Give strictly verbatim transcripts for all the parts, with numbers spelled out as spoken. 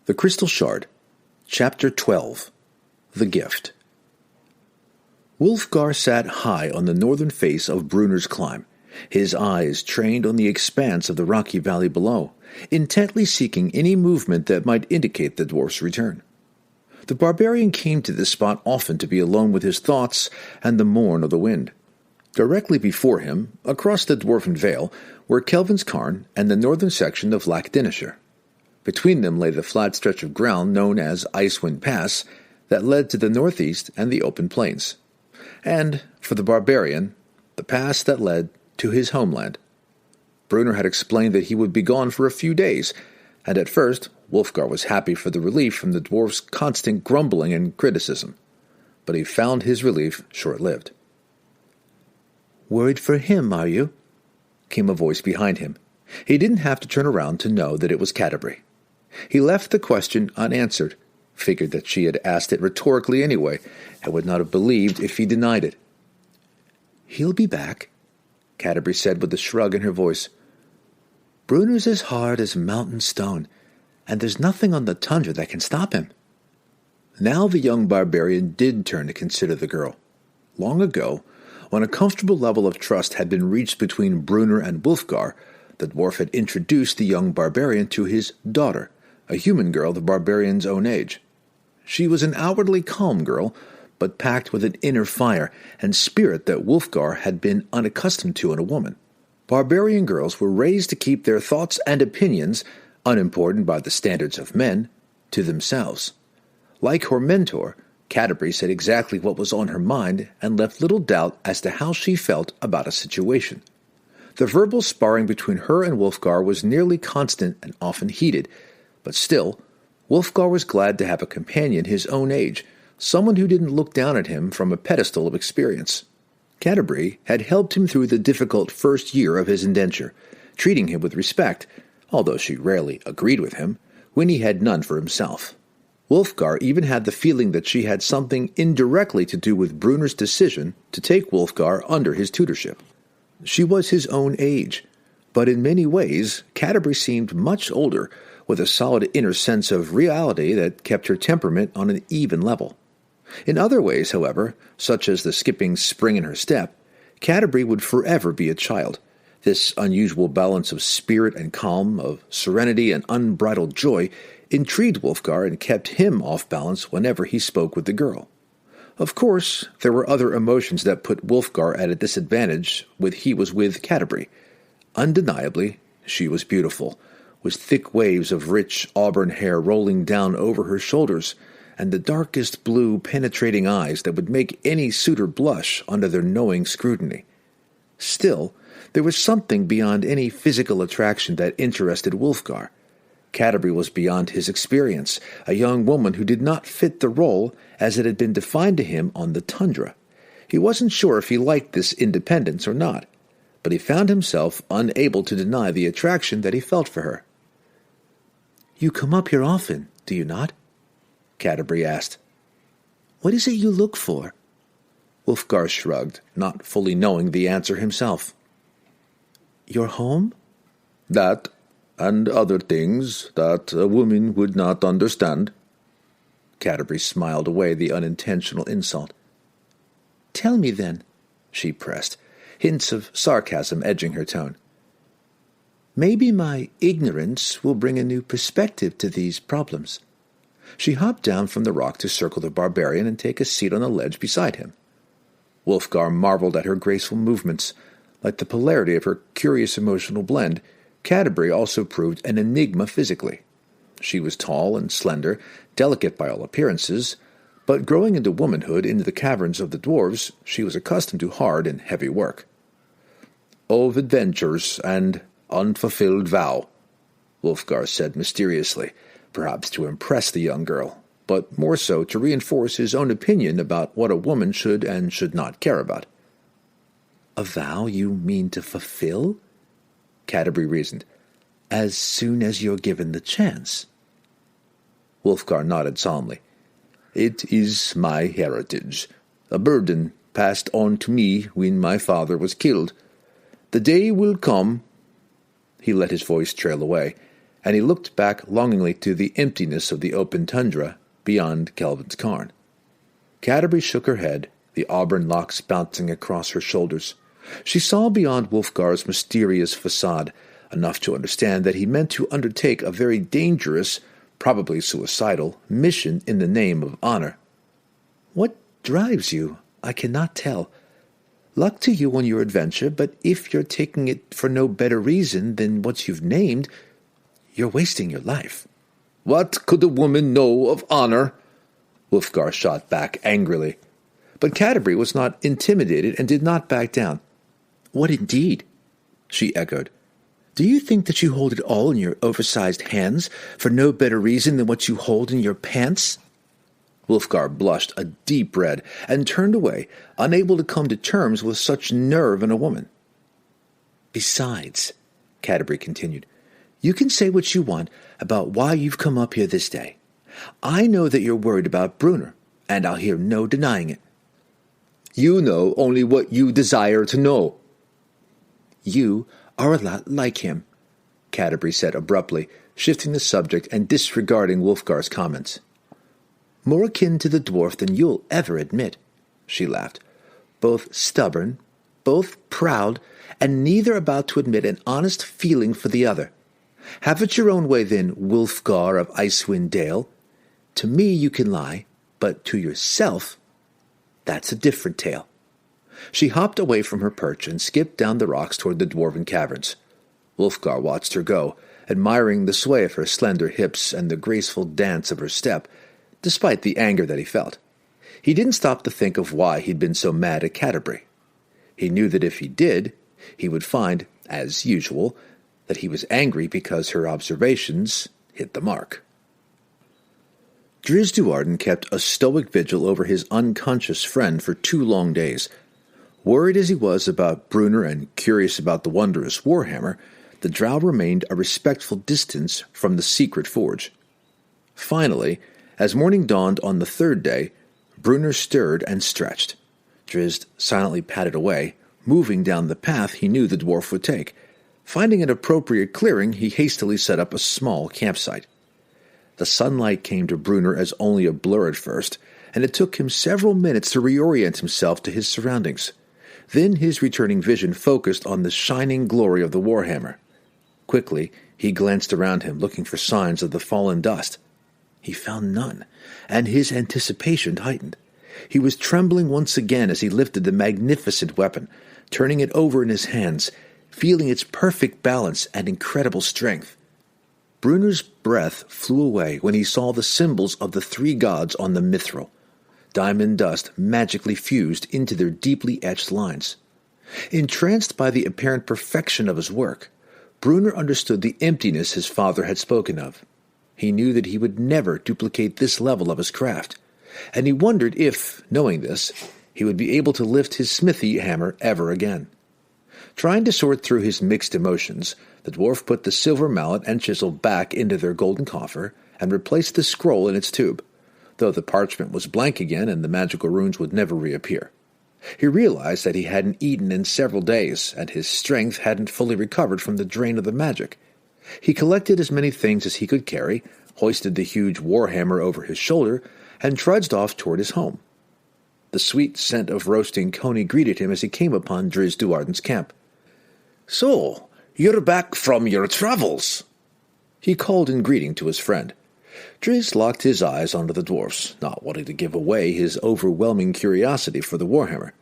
The Crystal Shard, Chapter twelve. The Gift. Wulfgar sat high on the northern face of Brunner's Climb, his eyes trained on the expanse of the rocky valley below, intently seeking any movement that might indicate the dwarf's return. The barbarian came to this spot often to be alone with his thoughts and the mourn of the wind. Directly before him, across the dwarfen vale, were Kelvin's Cairn and the northern section of Lac Dinneshere. Between them lay the flat stretch of ground known as Icewind Pass that led to the northeast and the open plains. And, for the barbarian, the pass that led to his homeland. Brunner had explained that he would be gone for a few days, and at first Wulfgar was happy for the relief from the dwarf's constant grumbling and criticism. But he found his relief short-lived. "Worried for him, are you?" came a voice behind him. He didn't have to turn around to know that it was Catti-brie. He left the question unanswered, figured that she had asked it rhetorically anyway, and would not have believed if he denied it. "He'll be back," Catti-brie said with a shrug in her voice. "Brunner's as hard as mountain stone, and there's nothing on the tundra that can stop him." Now the young barbarian did turn to consider the girl. Long ago, when a comfortable level of trust had been reached between Brunner and Wulfgar, the dwarf had introduced the young barbarian to his daughter, a human girl the barbarian's own age. She was an outwardly calm girl, but packed with an inner fire and spirit that Wulfgar had been unaccustomed to in a woman. Barbarian girls were raised to keep their thoughts and opinions, unimportant by the standards of men, to themselves. Like her mentor, Catti-brie said exactly what was on her mind and left little doubt as to how she felt about a situation. The verbal sparring between her and Wulfgar was nearly constant and often heated, but still, Wulfgar was glad to have a companion his own age, someone who didn't look down at him from a pedestal of experience. Catti-brie had helped him through the difficult first year of his indenture, treating him with respect, although she rarely agreed with him, when he had none for himself. Wulfgar even had the feeling that she had something indirectly to do with Brunner's decision to take Wulfgar under his tutorship. She was his own age, but in many ways Catti-brie seemed much older, with a solid inner sense of reality that kept her temperament on an even level. In other ways, however, such as the skipping spring in her step, Catti-brie would forever be a child. This unusual balance of spirit and calm, of serenity and unbridled joy, intrigued Wulfgar and kept him off balance whenever he spoke with the girl. Of course, there were other emotions that put Wulfgar at a disadvantage when he was with Catti-brie. Undeniably, she was beautiful, with thick waves of rich auburn hair rolling down over her shoulders, and the darkest blue, penetrating eyes that would make any suitor blush under their knowing scrutiny. Still, there was something beyond any physical attraction that interested Wulfgar. Catti-brie was beyond his experience, a young woman who did not fit the role as it had been defined to him on the tundra. He wasn't sure if he liked this independence or not, but he found himself unable to deny the attraction that he felt for her. "You come up here often, do you not?" Catti-brie asked. "What is it you look for?" Wulfgar shrugged, not fully knowing the answer himself. "Your home?" "That, and other things that a woman would not understand." Catti-brie smiled away the unintentional insult. "Tell me then," she pressed, hints of sarcasm edging her tone. "Maybe my ignorance will bring a new perspective to these problems." She hopped down from the rock to circle the barbarian and take a seat on the ledge beside him. Wulfgar marveled at her graceful movements. Like the polarity of her curious emotional blend, Catti-brie also proved an enigma physically. She was tall and slender, delicate by all appearances, but growing into womanhood into the caverns of the dwarves, she was accustomed to hard and heavy work. "Of adventures and unfulfilled vow," Wulfgar said mysteriously, perhaps to impress the young girl, but more so to reinforce his own opinion about what a woman should and should not care about. "A vow you mean to fulfill?" Catti-brie reasoned. "As soon as you're given the chance." Wulfgar nodded solemnly. "It is my heritage, a burden passed on to me when my father was killed. The day will come—" He let his voice trail away, and he looked back longingly to the emptiness of the open tundra beyond Kelvin's cairn. Catti shook her head, the auburn locks bouncing across her shoulders. She saw beyond Wulfgar's mysterious facade, enough to understand that he meant to undertake a very dangerous, probably suicidal, mission in the name of honor. "What drives you? I cannot tell. Luck to you on your adventure, but if you're taking it for no better reason than what you've named, you're wasting your life." "What could a woman know of honor?" Wulfgar shot back angrily. But Catti was not intimidated and did not back down. "What indeed?" she echoed. "Do you think that you hold it all in your oversized hands for no better reason than what you hold in your pants?" Wulfgar blushed a deep red and turned away, unable to come to terms with such nerve in a woman. "Besides," Catti continued, "you can say what you want about why you've come up here this day. I know that you're worried about Brunner, and I'll hear no denying it." "You know only what you desire to know." "You are a lot like him," Catti said abruptly, shifting the subject and disregarding Wulfgar's comments. "More akin to the dwarf than you'll ever admit," she laughed. "Both stubborn, both proud, and neither about to admit an honest feeling for the other. Have it your own way, then, Wulfgar of Icewind Dale. To me you can lie, but to yourself, that's a different tale." She hopped away from her perch and skipped down the rocks toward the dwarven caverns. Wulfgar watched her go, admiring the sway of her slender hips and the graceful dance of her step, despite the anger that he felt. He didn't stop to think of why he'd been so mad at Catti. He knew that if he did, he would find, as usual, that he was angry because her observations hit the mark. Drizzt Do'Urden kept a stoic vigil over his unconscious friend for two long days. Worried as he was about Brunner and curious about the wondrous warhammer, the drow remained a respectful distance from the secret forge. Finally, as morning dawned on the third day, Brunner stirred and stretched. Drizzt silently padded away, moving down the path he knew the dwarf would take. Finding an appropriate clearing, he hastily set up a small campsite. The sunlight came to Brunner as only a blur at first, and it took him several minutes to reorient himself to his surroundings. Then his returning vision focused on the shining glory of the warhammer. Quickly, he glanced around him, looking for signs of the fallen dust. He found none, and his anticipation heightened. He was trembling once again as he lifted the magnificent weapon, turning it over in his hands, feeling its perfect balance and incredible strength. Brunner's breath flew away when he saw the symbols of the three gods on the mithril. Diamond dust magically fused into their deeply etched lines. Entranced by the apparent perfection of his work, Brunner understood the emptiness his father had spoken of. He knew that he would never duplicate this level of his craft, and he wondered if, knowing this, he would be able to lift his smithy hammer ever again. Trying to sort through his mixed emotions, the dwarf put the silver mallet and chisel back into their golden coffer and replaced the scroll in its tube, though the parchment was blank again and the magical runes would never reappear. He realized that he hadn't eaten in several days, and his strength hadn't fully recovered from the drain of the magic. He collected as many things as he could carry, hoisted the huge warhammer over his shoulder, and trudged off toward his home. The sweet scent of roasting coney greeted him as he came upon Drizzt Do'Urden's camp. "So, you're back from your travels," he called in greeting to his friend. Drizzt locked his eyes onto the dwarf's, not wanting to give away his overwhelming curiosity for the warhammer.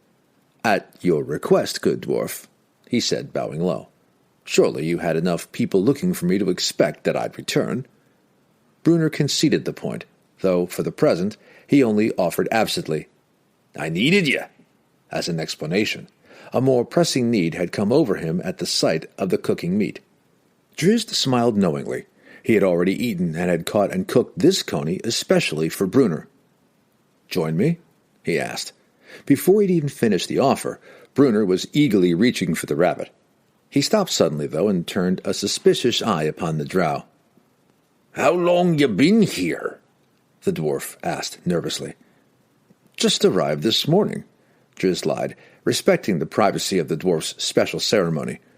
"At your request, good dwarf," he said, bowing low. "Surely you had enough people looking for me to expect that I'd return." Brunner conceded the point, though, for the present, he only offered absently, "I needed you," as an explanation. A more pressing need had come over him at the sight of the cooking meat. Drizzt smiled knowingly. He had already eaten and had caught and cooked this coney especially for Brunner. "Join me?" he asked. Before he'd even finished the offer, Brunner was eagerly reaching for the rabbit. He stopped suddenly, though, and turned a suspicious eye upon the drow. "How long you been here?" the dwarf asked nervously. "Just arrived this morning," Drizzt lied, respecting the privacy of the dwarf's special ceremony.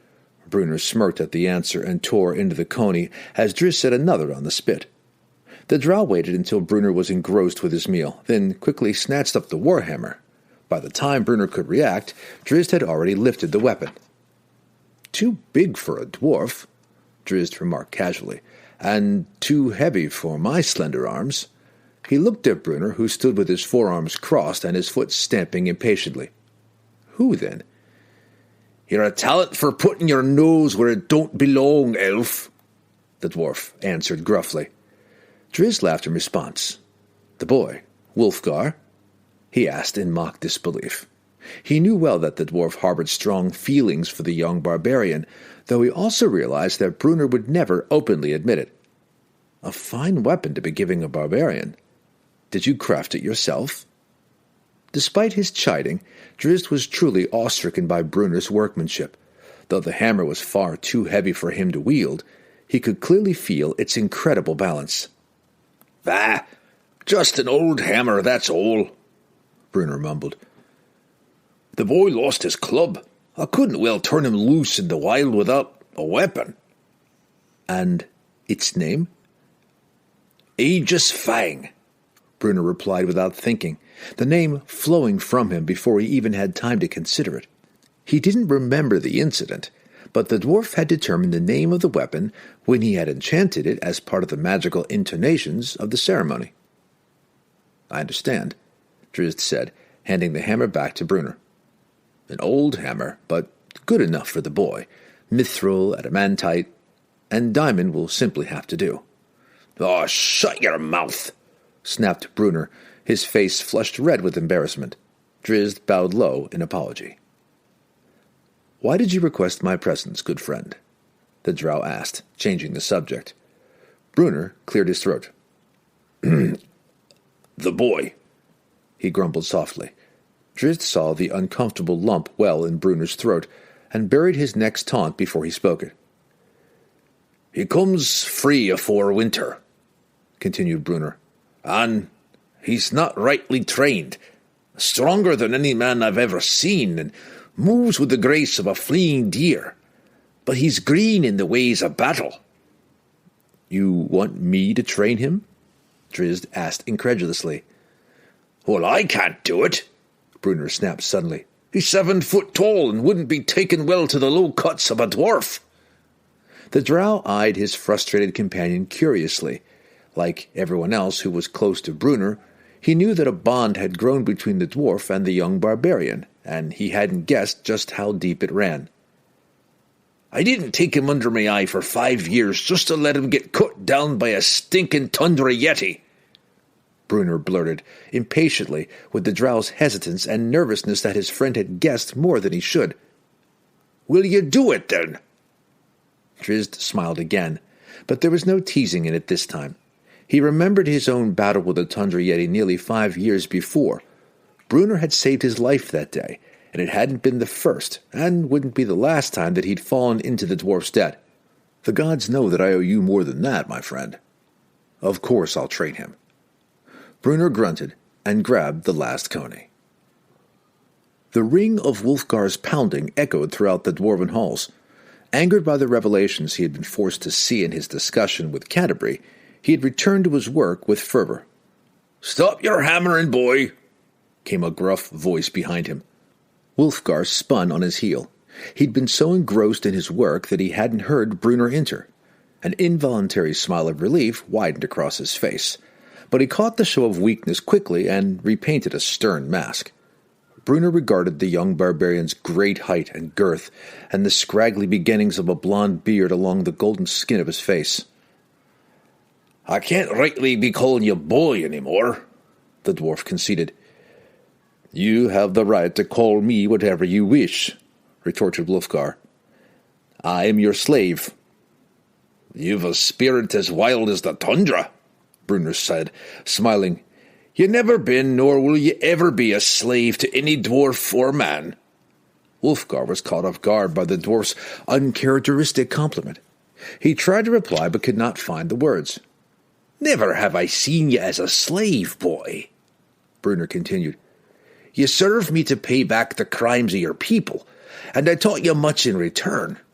Brunner smirked at the answer and tore into the coney as Drizzt set another on the spit. The drow waited until Brunner was engrossed with his meal, then quickly snatched up the warhammer. By the time Brunner could react, Drizzt had already lifted the weapon. "Too big for a dwarf," Drizzt remarked casually, "and too heavy for my slender arms." He looked at Brunner, who stood with his forearms crossed and his foot stamping impatiently. "Who, then?" "You're a talent for putting your nose where it don't belong, elf," the dwarf answered gruffly. Drizzt laughed in response. "The boy, Wulfgar?" he asked in mock disbelief. He knew well that the dwarf harbored strong feelings for the young barbarian, though he also realized that Brunner would never openly admit it. A fine weapon to be giving a barbarian. Did you craft it yourself? Despite his chiding, Drizzt was truly awe-stricken by Brunner's workmanship. Though the hammer was far too heavy for him to wield, he could clearly feel its incredible balance. "Bah, just an old hammer, that's all," Brunner mumbled. "The boy lost his club. I couldn't well turn him loose in the wild without a weapon." "And its name?" "Aegis Fang," Brunner replied without thinking, the name flowing from him before he even had time to consider it. He didn't remember the incident, but the dwarf had determined the name of the weapon when he had enchanted it as part of the magical intonations of the ceremony. "I understand," Drizzt said, handing the hammer back to Brunner. "An old hammer, but good enough for the boy. Mithril, adamantite, and diamond will simply have to do." "Oh, shut your mouth!" snapped Brunner, his face flushed red with embarrassment. Drizzt bowed low in apology. "Why did you request my presence, good friend?" the drow asked, changing the subject. Brunner cleared his throat. "The boy," he grumbled softly. Drizzt saw the uncomfortable lump well in Brunner's throat and buried his next taunt before he spoke it. "He comes free afore winter," continued Brunner, "and he's not rightly trained. Stronger than any man I've ever seen, and moves with the grace of a fleeing deer. But he's green in the ways of battle." "You want me to train him?" Drizzt asked incredulously. "Well, I can't do it," Brunner snapped suddenly. "He's seven foot tall and wouldn't be taken well to the low cuts of a dwarf." The drow eyed his frustrated companion curiously. Like everyone else who was close to Brunner, he knew that a bond had grown between the dwarf and the young barbarian, and he hadn't guessed just how deep it ran. "I didn't take him under my eye for five years just to let him get cut down by a stinking tundra yeti," Brunner blurted, impatiently, with the drow's hesitance and nervousness that his friend had guessed more than he should. "Will you do it, then?" Drizzt smiled again, but there was no teasing in it this time. He remembered his own battle with the tundra yeti nearly five years before. Brunner had saved his life that day, and it hadn't been the first, and wouldn't be the last time that he'd fallen into the dwarf's debt. "The gods know that I owe you more than that, my friend. Of course I'll train him." Brunner grunted and grabbed the last coney. The ring of Wulfgar's pounding echoed throughout the dwarven halls. Angered by the revelations he had been forced to see in his discussion with Canterbury, he had returned to his work with fervor. "Stop your hammering, boy!" came a gruff voice behind him. Wulfgar spun on his heel. He'd been so engrossed in his work that he hadn't heard Brunner enter. An involuntary smile of relief widened across his face, but he caught the show of weakness quickly and repainted a stern mask. Brunner regarded the young barbarian's great height and girth, and the scraggly beginnings of a blond beard along the golden skin of his face. "I can't rightly be calling you boy any more," the dwarf conceded. "You have the right to call me whatever you wish," retorted Wulfgar. "I am your slave." "You've a spirit as wild as the tundra," Brunner said, smiling. "You never been, nor will you ever be, a slave to any dwarf or man." Wulfgar was caught off guard by the dwarf's uncharacteristic compliment. He tried to reply but could not find the words. "Never have I seen you as a slave, boy," Brunner continued. "You served me to pay back the crimes of your people, and I taught you much in return.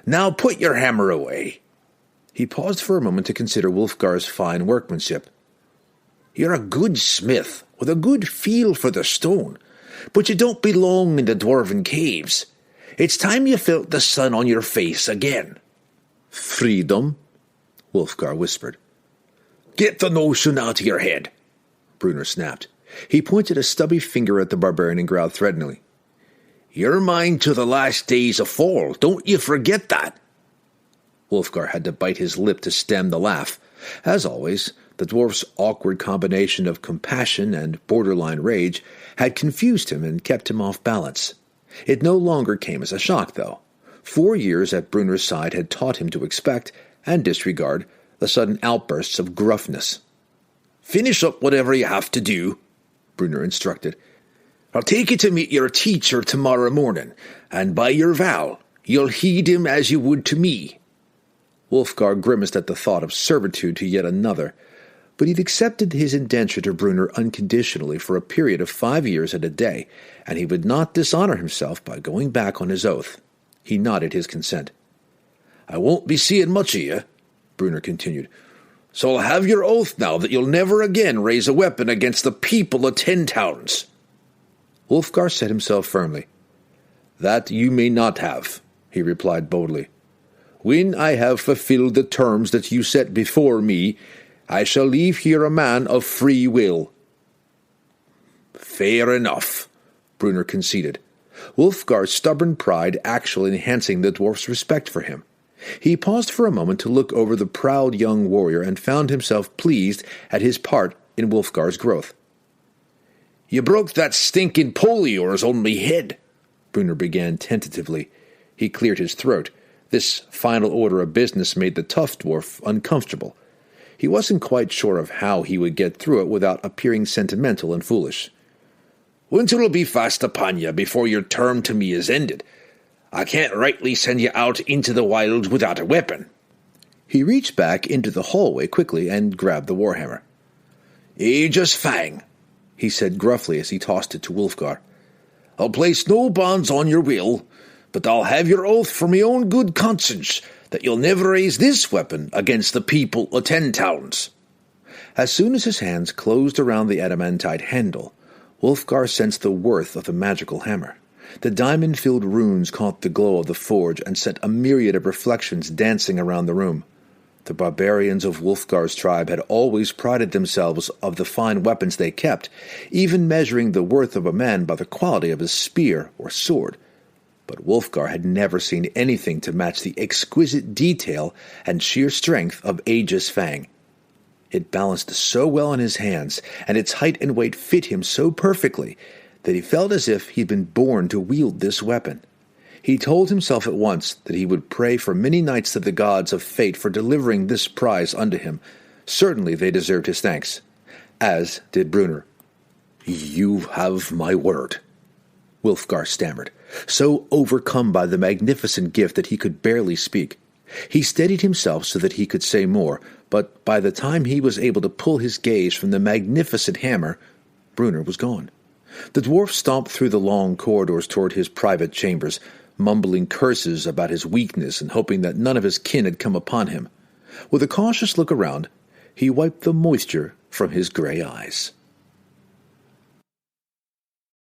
Now put your hammer away." He paused for a moment to consider Wulfgar's fine workmanship. "You're a good smith, with a good feel for the stone, but you don't belong in the dwarven caves. It's time you felt the sun on your face again." "Freedom?" Wulfgar whispered. "Get the notion out of your head," Brunner snapped. He pointed a stubby finger at the barbarian and growled threateningly. "You're mine to the last days of fall, don't you forget that." Wulfgar had to bite his lip to stem the laugh. As always, the dwarf's awkward combination of compassion and borderline rage had confused him and kept him off balance. It no longer came as a shock, though. Four years at Brunner's side had taught him to expect, and disregard, the sudden outbursts of gruffness. "Finish up whatever you have to do," Brunner instructed. "I'll take you to meet your teacher tomorrow morning, and by your vow, you'll heed him as you would to me." Wulfgar grimaced at the thought of servitude to yet another, but he'd accepted his indenture to Brunner unconditionally for a period of five years and a day, and he would not dishonor himself by going back on his oath. He nodded his consent. "I won't be seeing much of you," Brunner continued, "so I'll have your oath now that you'll never again raise a weapon against the people of Ten Towns." Wulfgar set himself firmly. "That you may not have," he replied boldly. "When I have fulfilled the terms that you set before me, I shall leave here a man of free will." "Fair enough," Brunner conceded, Wulfgar's stubborn pride actually enhancing the dwarf's respect for him. He paused for a moment to look over the proud young warrior and found himself pleased at his part in Wulfgar's growth. "You broke that stinking pole of yours on me head," Brunner began tentatively. He cleared his throat. This final order of business made the tough dwarf uncomfortable. He wasn't quite sure of how he would get through it without appearing sentimental and foolish. "Winter'll be fast upon you before your term to me is ended. I can't rightly send you out into the wilds without a weapon." He reached back into the hallway quickly and grabbed the warhammer. "Aegis Fang," he said gruffly as he tossed it to Wulfgar. "I'll place no bonds on your will, but I'll have your oath for my own good conscience that you'll never raise this weapon against the people of Ten Towns." As soon as his hands closed around the adamantite handle, Wulfgar sensed the worth of the magical hammer. The diamond-filled runes caught the glow of the forge and sent a myriad of reflections dancing around the room. The barbarians of Wulfgar's tribe had always prided themselves of the fine weapons they kept, even measuring the worth of a man by the quality of his spear or sword. But Wulfgar had never seen anything to match the exquisite detail and sheer strength of Aegis Fang. It balanced so well in his hands, and its height and weight fit him so perfectly, that he felt as if he'd been born to wield this weapon. He told himself at once that he would pray for many nights to the gods of fate for delivering this prize unto him. Certainly they deserved his thanks, as did Brunner. "You have my word," Wulfgar stammered, so overcome by the magnificent gift that he could barely speak. He steadied himself so that he could say more, but by the time he was able to pull his gaze from the magnificent hammer, Brunner was gone. The dwarf stomped through the long corridors toward his private chambers, mumbling curses about his weakness and hoping that none of his kin had come upon him. With a cautious look around, he wiped the moisture from his gray eyes.